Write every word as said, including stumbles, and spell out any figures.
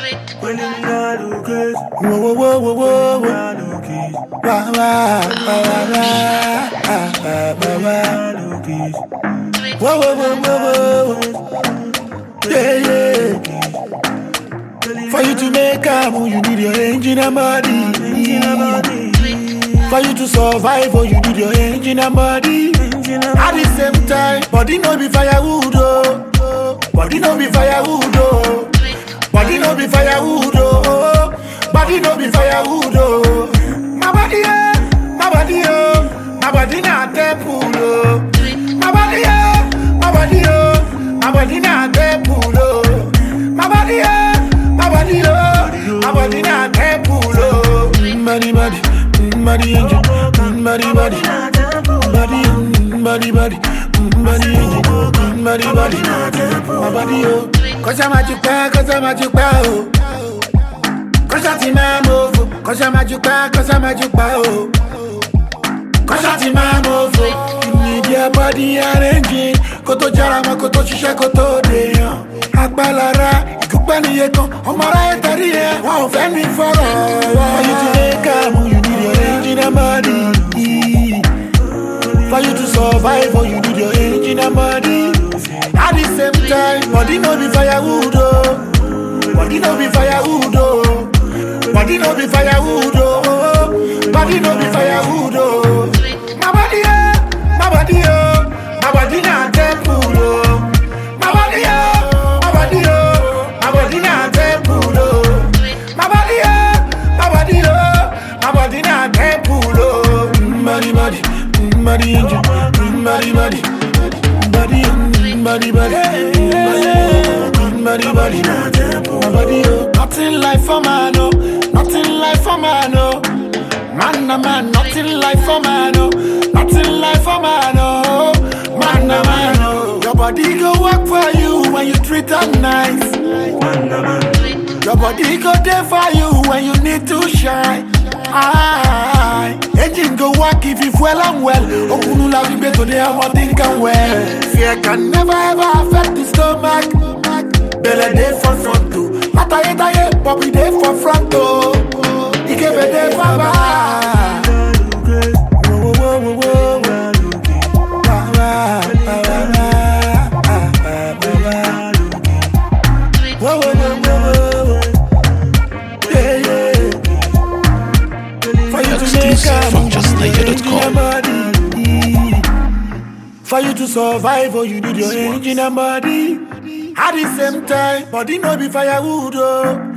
When you got to kiss, Whoa, whoa, whoa, whoa, whoa, when you whoa. got to kiss, Wah, wah, wah, wah, wah, wah, wah, wah. got to kiss. Whoa, whoa, whoa, whoa, whoa. Yeah, yeah. For you to make a move, you need your engine and body. For you to survive, oh, you need your engine and body. At the same time, body no be firewood, oh. Body no be firewood, oh. Body no be firewood, oh. Body no be firewood, oh. My body, oh, my body, oh. My body not temple, oh. My body, oh, my body, oh. My body not temple, oh. My body, oh, my body, oh. My body not temple, oh. Body, body, body, angel, body, body, body, body, body, body, angel, body, body, my body, oh. Cause I'm at your back, cause I'm at your back, oh. Cause I'm in my move, cause I'm at your back, cause I'm at your back, oh. Cause I'm in my move, you need your body arranging. Koto jarama, koto shisha, koto deyan. Akbalara, ikupani yekon, omara etari ye. Wow, femi foro. For you to make a move, you need your engine and body. For you to survive, oh, you need your engine and body. At the same time, body no be firewood, oh. Body no be firewood, oh. Body no be firewood, oh. Body no be firewood, oh. My body, oh, my body, oh. My body not temple, oh. My body, oh, my body, oh. My body not temple, oh. My body, oh, my body, oh. My body not temple, oh. Body, body, body, angel, body, body, body, body, body, body, body, my body, oh. Nothing like for man, oh. Nothing like for man, oh. Man, a man, nothing like for man, oh. Nothing like for man, oh. Man, a man, oh. Your body go work for you when you treat her nice. Man, man, your body go there for you when you need to shine. Aye. Engine go work if you well and well. Okunu la we better they have what think and well. Fear can never ever affect the stomach. Belly day for front too. Ataye taye, Bobby day for front too. Ikebe day for back. Whoa, whoa, whoa, whoa, whoa. Wah, wah, wah, wah, wah, wah, wah. Whoa, whoa, whoa, whoa, whoa. Yeah, yeah. For you to make a from just later dot com. For you to survive, oh, you need your engine and body. At the same time, body no be firewood, oh.